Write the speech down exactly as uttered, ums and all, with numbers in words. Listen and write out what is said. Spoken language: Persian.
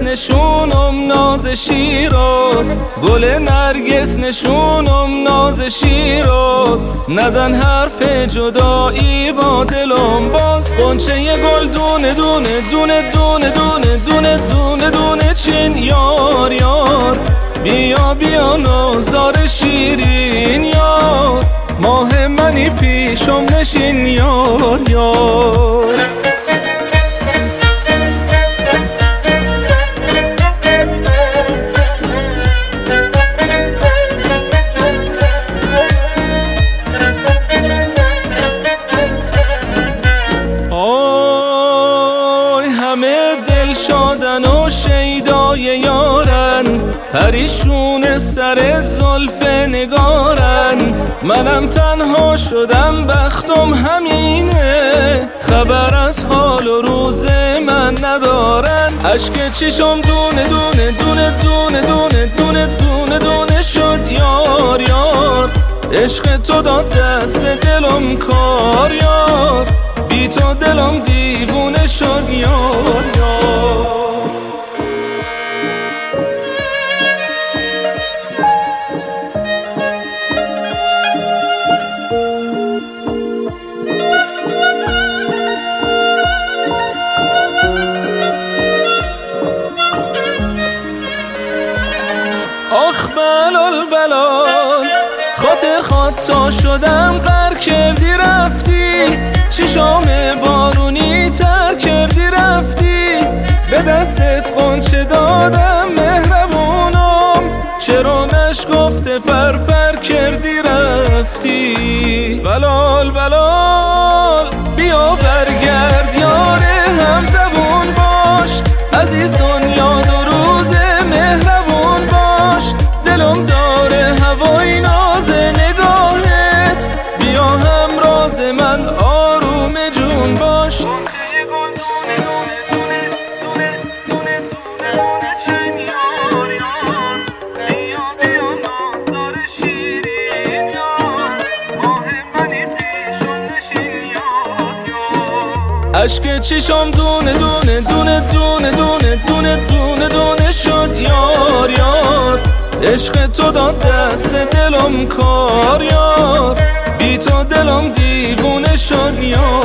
نشونم ناز شیراز، گل نرگس نشونم ناز شیراز. نزن حرف جدایی با دلم باز، قنچه ی گل دونه دونه دونه دونه دونه دونه دونه دونه چین یار یار. بیا بیا نازدار شیرین یار، ماه منی پیشم نشین یار یار. شادن و شیدای یارن، پریشون سر زلف نگارن. منم تنها شدم بختم همینه، خبر از حال و روز من ندارن. عشق چشم دونه دونه دونه دونه دونه دونه دونه دونه شد یار یار. عشق تو داد دست دلم کار یار، بی تو دلم دیوونه شد یار یار. آخ بلال بلال، خاطر خاطا شدم غر کردی رفتی. چشام بارونی تر کردی رفتی، به دستت قنچه دادم مهربونم. چرا نشگفته پر پر کردی رفتی. بلال بلال بیا برگرد یار هم زبون باش، عزیز دنیا دو روز مهربون باش. دلم داره هوای ناز نگاهت، بیا همراز من آروم جون باش. عشق چشم دونه دونه دونه دونه دونه دونه دونه دونه شد یار یار. عشق تو داد دست دلم کار یار، بی تو دلم دیوونه شد یار.